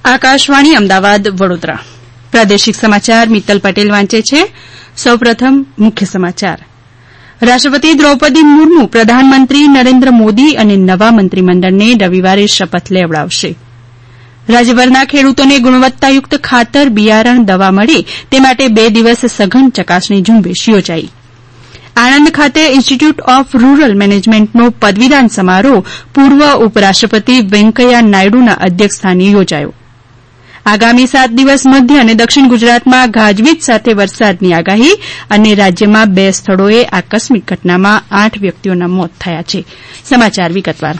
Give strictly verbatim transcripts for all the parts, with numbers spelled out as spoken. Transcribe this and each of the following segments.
આકાશવાણી અમદાવાદ વડોદરા પ્રાદેશિક સમાચાર મિત્તલ પટેલ વાંચે છે. સૌપ્રથમ મુખ્ય સમાચાર. રાષ્ટ્રપતિ દ્રૌપદી મુર્મુ પ્રધાનમંત્રી નરેન્દ્ર મોદી અને નવા મંત્રીમંડળને રવિવારે શપથ લેવડાવશે. રાજ્યભરના ખેડૂતોને ગુણવત્તાયુક્ત ખાતર, બિયારણ, દવા મળે તે માટે બે દિવસ સઘન ચકાસણી ઝુંબેશ યોજાઈ. આણંદ ખાતે ઇન્સ્ટિટ્યૂટ ઓફ રૂરલ મેનેજમેન્ટનો પદવીદાન સમારોહ પૂર્વ ઉપરાષ્ટ્રપતિ વેંકૈયા નાયડુના અધ્યક્ષસ્થાને યોજાયો. આગામી સાત દિવસ મધ્ય અને દક્ષિણ ગુજરાતમાં ગાજવીજ સાથે વરસાદની આગાહી અને રાજ્યમાં બે સ્થળોએ આકસ્મિક ઘટનામાં આઠ વ્યક્તિઓના મોત થયા છે. સમાચાર વિગતવાર.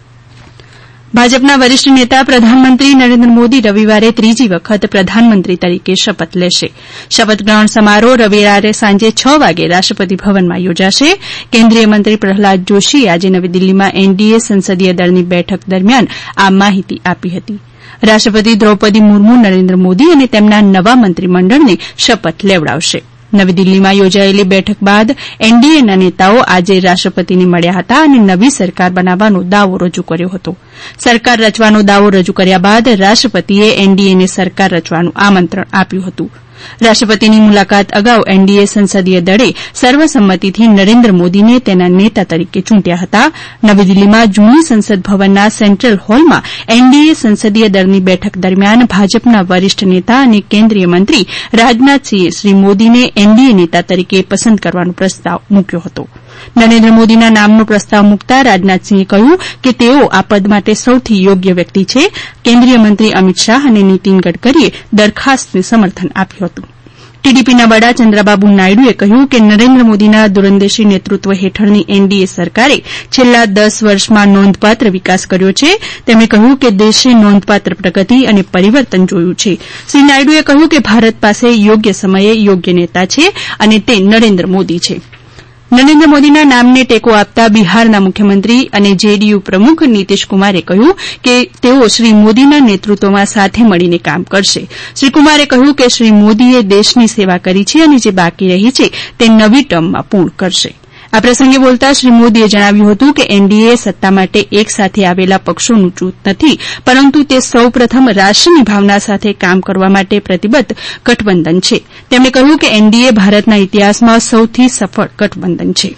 ભાજપના વરિષ્ઠ નેતા પ્રધાનમંત્રી નરેન્દ્ર મોદી રવિવારે ત્રીજી વખત પ્રધાનમંત્રી તરીકે શપથ લેશે. શપથ ગ્રહણ સમારોહ રવિવારે સાંજે છ વાગે રાષ્ટ્રપતિ ભવનમાં યોજાશે. કેન્દ્રીય મંત્રી પ્રહલાદ જોશીએ આજે નવી દિલ્હીમાં એનડીએ સંસદીય દળની બેઠક દરમિયાન આ માહિતી આપી હતી. રાષ્ટ્રપતિ દ્રૌપદી મુર્મુ નરેન્દ્ર મોદી અને તેમના નવા મંત્રીમંડળને શપથ લેવડાવશે. નવી દિલ્હીમાં યોજાયેલી બેઠક બાદ એનડીએના નેતાઓ આજે રાષ્ટ્રપતિને મળ્યા હતા અને નવી સરકાર બનાવવાનો દાવો રજૂ કર્યો હતો. સરકાર રચવાનો દાવો રજૂ કર્યા બાદ રાષ્ટ્રપતિએ એનડીએને સરકાર રચવાનું આમંત્રણ આપ્યું હતું. રાષ્ટ્રપતિની મુલાકાત અગાઉ એનડીએ સંસદીય દળે સર્વસંમતિથી નરેન્દ્ર મોદીને તેના નેતા તરીકે ચૂંટ્યા હતા. નવી દિલ્હીમાં જૂની સંસદ ભવનના સેન્ટ્રલ હોલમાં એનડીએ સંસદીય દળની બેઠક દરમિયાન ભાજપના વરિષ્ઠ નેતા અને કેન્દ્રીય મંત્રી રાજનાથસિંહે શ્રી મોદીને એનડીએ નેતા તરીકે પસંદ કરવાનો પ્રસ્તાવ મૂક્યો હતો. નરેન્દ્ર મોદીના નામનો પ્રસ્તાવ મૂકતા રાજનાથસિંહે કહ્યું કે તેઓ આ પદ માટે સૌથી યોગ્ય વ્યક્તિ છે. કેન્દ્રીય મંત્રી અમિત શાહ અને નીતિન ગડકરીએ દરખાસ્તને સમર્થન આપ્યું હતું. ટીડીપીના વડા ચંદ્રબાબુ નાયડુએ કહ્યું કે નરેન્દ્ર મોદીના દૂરંદેશી નેતૃત્વ હેઠળની એનડીએ સરકારે છેલ્લા દસ વર્ષમાં નોંધપાત્ર વિકાસ કર્યો છે. તેમણે કહ્યું કે દેશે નોંધપાત્ર પ્રગતિ અને પરિવર્તન જોયું છે. શ્રી નાયડુએ કહ્યું કે ભારત પાસે યોગ્ય સમયે યોગ્ય નેતા છે અને તે નરેન્દ્ર મોદી છે. નરેન્દ્ર મોદીના નામને ટેકો આપતા બિહારના મુખ્યમંત્રી અને જેડીયુ પ્રમુખ નીતિશકુમારે કહ્યું કે તેઓ શ્રી મોદીના નેતૃત્વમાં સાથે મળીને કામ કરશે. શ્રી કુમારે કહ્યું કે શ્રી મોદીએ દેશની સેવા કરી છે અને જે બાકી રહી છે તે નવી ટર્મમાં પૂર્ણ કરશે. આ પ્રસંગે બોલતા શ્રી મોદીએ જણાવ્યું હતું કે એનડીએ સત્તા માટે એક સાથે આવેલા પક્ષોનું જૂથ નથી, પરંતુ તે સૌ પ્રથમ રાષ્ટ્રની ભાવના સાથે કામ કરવા માટે પ્રતિબદ્ધ ગઠબંધન છે. તેમણે કહ્યું કે એનડીએ ભારતના ઇતિહાસમાં સૌથી સફળ ગઠબંધન છે.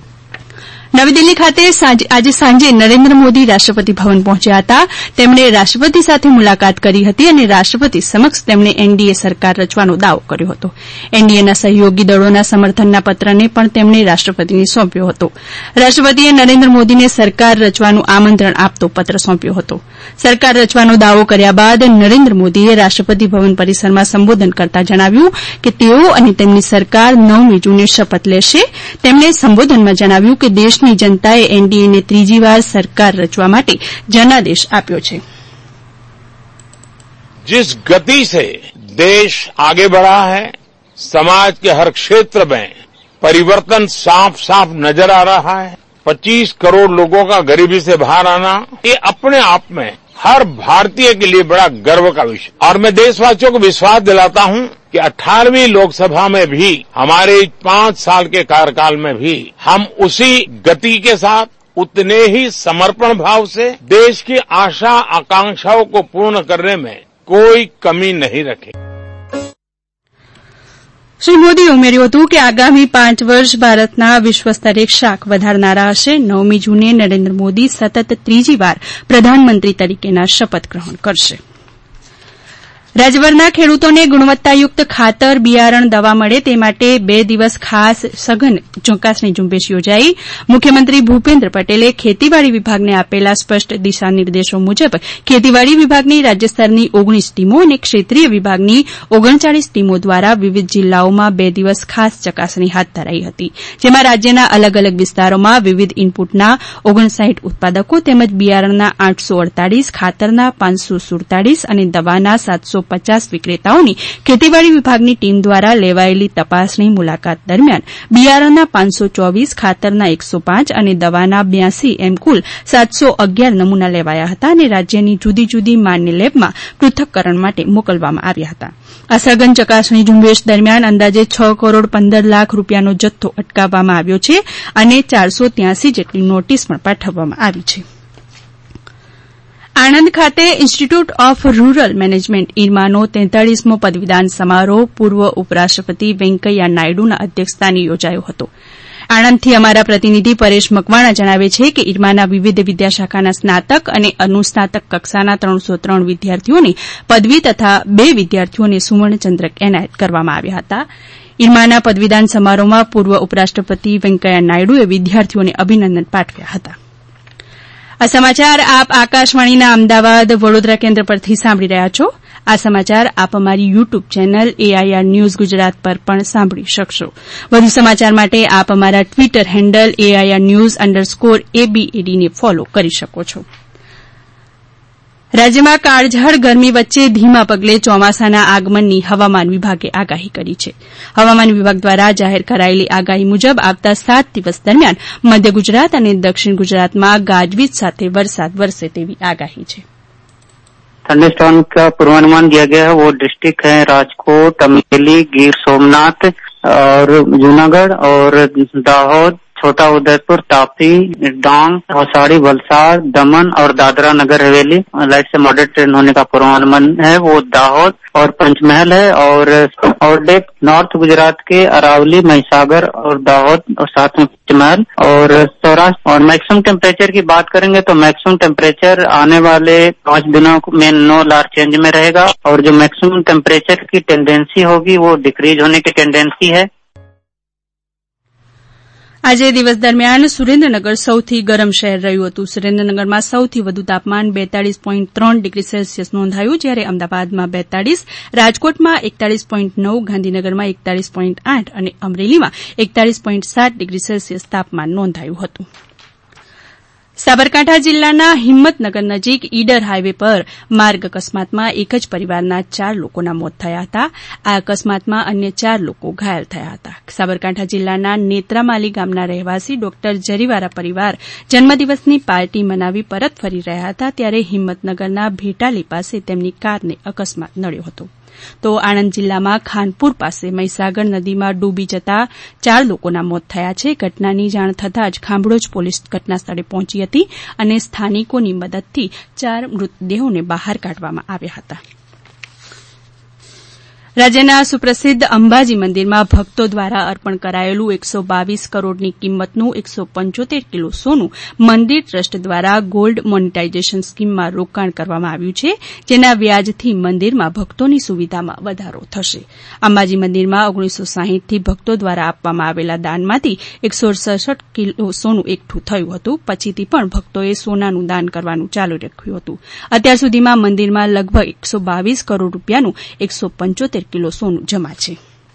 નવી દિલ્હી ખાતે આજે સાંજે નરેન્દ્ર મોદી રાષ્ટ્રપતિ ભવન પહોંચ્યા હતા. તેમણે રાષ્ટ્રપતિ સાથે મુલાકાત કરી હતી અને રાષ્ટ્રપતિ સમક્ષ તેમણે એનડીએ સરકાર રચવાનો દાવો કર્યો હતો. એનડીએના સહયોગી દળોના સમર્થનના પત્રને પણ તેમણે રાષ્ટ્રપતિને સોંપ્યો હતો. રાષ્ટ્રપતિએ નરેન્દ્ર મોદીને સરકાર રચવાનું આમંત્રણ આપતો પત્ર સોંપ્યો હતો. સરકાર રચવાનો દાવો કર્યા બાદ નરેન્દ્ર મોદીએ રાષ્ટ્રપતિ ભવન પરિસરમાં સંબોધન કરતા જણાવ્યું કે તેઓ અને તેમની સરકાર નવમી જૂને શપથ લેશે. તેમણે સંબોધનમાં જણાવ્યું કે દેશ ની જનતાએ એનડીએને ત્રીજી વાર સરકાર રચવા માટે જનાદેશ આપ્યો છે. जिस गति से देश आगे बढ़ा है, समाज के हर क्षेत्र में परिवर्तन साफ साफ नजर आ रहा है. पच्चीस करोड़ लोगों का गरीबी से बाहर आना, ये अपने आप में हर भारतीय के लिए बड़ा गर्व का विषय. और मैं देशवासियों को विश्वास दिलाता हूं कि अठारहवीं लोकसभा में भी हमारे पांच साल के कार्यकाल में भी हम उसी गति के साथ उतने ही समर्पण भाव से देश की आशा आकांक्षाओं को पूर्ण करने में कोई कमी नहीं रखे. શ્રી મોદીએ ઉમેર્યું હતું કે આગામી પાંચ વર્ષ ભારતના વિશ્વસ્તરે શાખ વધારનારા હશે. નવમી જૂને નરેન્દ્ર મોદી સતત ત્રીજી વાર પ્રધાનમંત્રી તરીકેના શપથ ગ્રહણ કરશે. રાજ્યભરના ખેડૂતોને ગુણવત્તાયુક્ત ખાતર, બિયારણ, દવા મળે તે માટે બે દિવસ ખાસ સઘન ચકાસણી ઝુંબેશ યોજાઈ. મુખ્યમંત્રી ભૂપેન્દ્ર પટેલે ખેતીવાડી વિભાગને આપેલા સ્પષ્ટ દિશાનિર્દેશો મુજબ ખેતીવાડી વિભાગની રાજ્યસ્તરની ઓગણીસ ટીમો અને ક્ષેત્રીય વિભાગની ઓગણચાળીસ ટીમો દ્વારા વિવિધ જિલ્લાઓમાં બે દિવસ ખાસ ચકાસણી હાથ ધરાઈ હતી. જેમાં રાજ્યના અલગ અલગ વિસ્તારોમાં વિવિધ ઇનપુટના ઓગણસાઇઠ ઉત્પાદકો તેમજ બિયારણના આઠસો અડતાલીસ, ખાતરના પાંચસો સુડતાલીસ અને દવાના સાતસો પચાસ વિક્રેતાઓની ખેતીવાડી વિભાગની ટીમ દ્વારા લેવાયેલી તપાસણી મુલાકાત દરમિયાન બિયારણના પાંચસો ચોવીસ, ખાતરના એકસો પાંચ અને દવાના બ્યાસી એમ કુલ સાતસો અગિયાર નમૂના લેવાયા હતા અને રાજ્યની જુદી જુદી માન્ય લેબમાં પૃથક્કરણ માટે મોકલવામાં આવ્યા હતા. આ સઘન ચકાસણી ઝુંબેશ દરમિયાન અંદાજે છ કરોડ પંદર લાખ રૂપિયાનો જથ્થો અટકાવવામાં આવ્યો છે અને ચારસો ત્યાસી જેટલી નોટિસ પણ પાઠવવામાં આવી છે. આણંદ ખાતે ઇન્સ્ટિટ્યૂટ ઓફ રૂરલ મેનેજમેન્ટ ઇરમાનો તેતાળીસમો પદવીદાન સમારોહ પૂર્વ ઉપરાષ્ટ્રપતિ વેંકૈયા નાયડુના અધ્યક્ષસ્થાને યોજાયો હતો. આણંદથી અમારા પ્રતિનિધિ પરેશ મકવાણા જણાવે છે કે ઇરમાના વિવિધ વિદ્યાશાખાના સ્નાતક અને અનુસ્નાતક કક્ષાના ત્રણસો ત્રણ વિદ્યાર્થીઓને પદવી તથા બે વિદ્યાર્થીઓને સુવર્ણચંદ્રક એનાયત કરવામાં આવ્યા હતા. ઇરમાના પદવીદાન સમારોહમાં પૂર્વ ઉપરાષ્ટ્રપતિ વેંકૈયા નાયડુએ વિદ્યાર્થીઓને અભિનંદન પાઠવ્યા હતા. આ સમાચાર આપ આકાશવાણીના અમદાવાદ વડોદરા કેન્દ્ર પરથી સાંભળી રહ્યા છો. આ સમાચાર આપ અમારી YouTube channel AIR news Gujarat પર પણ સાંભળી શકશો. વધુ સમાચાર માટે આપ અમારા Twitter handle AIR news underscore એબીએડીને ફોલો કરી શકો છો. રાજ્યમાં કાળઝાળ ગરમી વચ્ચે ધીમા પગલે ચોમાસાના આગમનની હવામાન વિભાગે આગાહી કરી છે. હવામાન વિભાગ દ્વારા જાહેર કરાયેલી આગાહી મુજબ આવતા સાત દિવસ દરમિયાન મધ્ય ગુજરાત અને દક્ષિણ ગુજરાતમાં ગાજવીજ સાથે વરસાદ વરસે તેવી આગાહી છે. थंडरस्टॉर्म का पूर्वानुमान दिया गया है. वो डिस्ट्रिक्ट है राजकोट, अमरेली, गिर सोमनाथ और जूनागढ़ और दाहोद, छोटा उदयपुर, तापी, डांग, भौसाड़ी, वलसाड़, दमन और दादरा नगर हवेली लाइट से मॉडरेट ट्रेन होने का पूर्वानुमान है. वो दाहोद और पंचमहल है और और डेक नॉर्थ गुजरात के अरावली, महिसागर और दाहोद और साथ में पंचमहल और सौराष्ट्र. और मैक्सिमम टेम्परेचर की बात करेंगे तो मैक्सिमम टेम्परेचर आने वाले पांच दिनों में नो लार्ज चेंज में रहेगा और जो मैक्सिमम टेम्परेचर की टेंडेंसी होगी वो डिक्रीज होने की टेंडेंसी है. આજે દિવસ દરમિયાન સુરેન્દ્રનગર સૌથી ગરમ શહેર રહ્યું હતું. સુરેન્દ્રનગરમાં સૌથી વધુ તાપમાન બેતાળીસ પોઈન્ટ ત્રણ ડિગ્રી સેલ્સિયસ નોંધાયું, જ્યારે અમદાવાદમાં બેતાળીસ, રાજકોટમાં એકતાળીસ પોઈન્ટ નવ, ગાંધીનગરમાં એકતાળીસ પોઈન્ટ આઠ અને અમરેલીમાં એકતાળીસ પોઈન્ટ સાત ડિગ્રી સેલ્સિયસ તાપમાન નોંધાયું હતું. સાબરકાંઠા જિલ્લાના હિંમતનગર નજીક ઈડર હાઇવે પર માર્ગ અકસ્માતમાં એક જ પરિવારના ચાર લોકોના મોત થયા હતા. આ અકસ્માતમાં અન્ય ચાર લોકો ઘાયલ થયા હતા. સાબરકાંઠા જિલ્લાના નેત્રામાલી ગામના રહેવાસી ડોક્ટર જરીવારા પરિવાર જન્મદિવસની પાર્ટી મનાવી પરત ફરી રહ્યા હતા, ત્યારે હિંમતનગરના ભેટાલી પાસે તેમની કારને અકસ્માત નડ્યો હતો. તો આણંદ જિલ્લામાં ખાનપુર પાસે મહીસાગર નદીમાં ડૂબી જતા ચાર લોકોના મોત થયા છે. ઘટનાની જાણ થતાં જ ખાંભળોજ પોલીસ ઘટના સ્થળે પહોંચી હતી અને સ્થાનિકોની મદદથી ચાર મૃતદેહોને બહાર કાઢવામાં આવ્યા હતા. રાજ્યના સુપ્રસિદ્ધ અંબાજી મંદિરમાં ભક્તો દ્વારા અર્પણ કરાયેલું એકસો બાવીસ કરોડની કિંમતનું એકસો પંચોતેર કિલો સોનું મંદિર ટ્રસ્ટ દ્વારા ગોલ્ડ મોનેટાઇઝેશન સ્કીમમાં રોકાણ કરવામાં આવ્યું છે, જેના વ્યાજથી મંદિરમાં ભક્તોની સુવિધામાં વધારો થશે. અંબાજી મંદિરમાં ઓગણીસો સાહીઠથી ભક્તો દ્વારા આપવામાં આવેલા દાનમાંથી એકસો સડસઠ કિલો સોનું એકઠું થયું હતું. પછીથી પણ ભક્તોએ સોનાનું દાન કરવાનું ચાલુ રાખ્યું હતું. અત્યાર સુધીમાં મંદિરમાં લગભગ એકસો બાવીસ કરોડ રૂપિયાનું એકસો પંચોતેર કિલો સોનું જમા છે.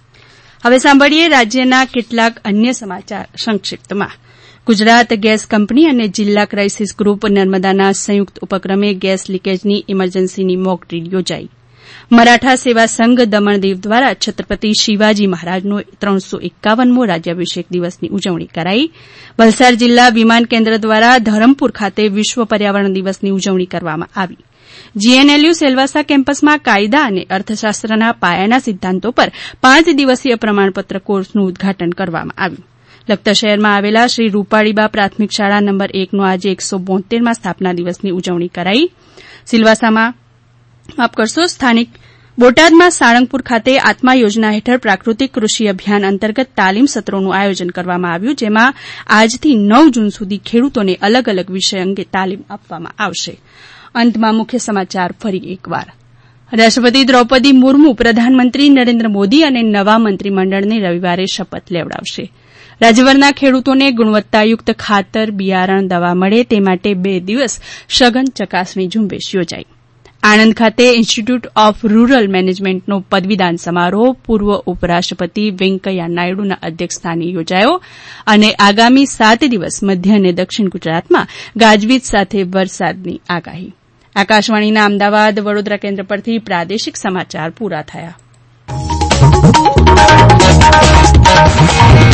હવે સાંભળીએ રાજ્યના કેટલાક અન્ય સમાચાર સંક્ષિપ્તમાં. ગુજરાત ગેસ કંપની અને જિલ્લા ક્રાઇસિસ ગ્રુપ નર્મદાના સંયુક્ત ઉપક્રમે ગેસ લીકેજની ઇમરજન્સીની મોક ડ્રીલ યોજાઈ. મરાઠા સેવા સંઘ દમણ દીવ દ્વારા છત્રપતિ શિવાજી મહારાજનો ત્રણસો એકાવનમો રાજ્યાભિષેક દિવસની ઉજવણી કરાઈ. વલસાડ જિલ્લા વિમાન કેન્દ્ર દ્વારા ધરમપુર ખાતે વિશ્વ પર્યાવરણ દિવસની ઉજવણી કરવામાં આવી. જીએનએલયુ સેલવાસા કેમ્પસમાં કાયદા અને અર્થશાસ્ત્રના પાયાના સિદ્ધાંતો પર પાંચ દિવસીય પ્રમાણપત્ર કોર્સનું ઉદઘાટન કરવામાં આવ્યું. લખતર શહેરમાં આવેલા શ્રી રૂપાળીબા પ્રાથમિક શાળા નંબર એકનો આજે એકસો બોતેરમાં સ્થાપના દિવસની ઉજવણી કરાઈ. સિલવાસામાં માફ કરશો સ્થાનિક બોટાદમાં સાળંગપુર ખાતે આત્મા યોજના હેઠળ પ્રાકૃતિક કૃષિ અભિયાન અંતર્ગત તાલીમ સત્રોનું આયોજન કરવામાં આવ્યું, જેમાં આજથી નવ જૂન સુધી ખેડૂતોને અલગ અલગ વિષય અંગે તાલીમ આપવામાં આવશે. અંતમાં મુખ્ય સમાચાર ફરી એકવાર. રાષ્ટ્રપતિ દ્રૌપદી મુર્મુ પ્રધાનમંત્રી નરેન્દ્ર મોદી અને નવા મંત્રીમંડળને રવિવારે શપથ લેવડાવશે. રાજ્યભરના ખેડૂતોને ગુણવત્તાયુક્ત ખાતર, બિયારણ, દવા મળે તે માટે બે દિવસ સઘન ચકાસણી ઝુંબેશ યોજાઈ. આણંદ ખાતે ઇન્સ્ટિટ્યૂટ ઓફ રૂરલ મેનેજમેન્ટનો પદવીદાન સમારોહ પૂર્વ ઉપરાષ્ટ્રપતિ વેંકૈયા નાયડુના અધ્યક્ષસ્થાને યોજાયો. અને આગામી સાત દિવસ મધ્ય અને દક્ષિણ ગુજરાતમાં ગાજવીજ સાથે વરસાદની આગાહી. આકાશવાણીના અમદાવાદ વડોદરા કેન્દ્ર પરથી પ્રાદેશિક સમાચાર પૂરા થયા.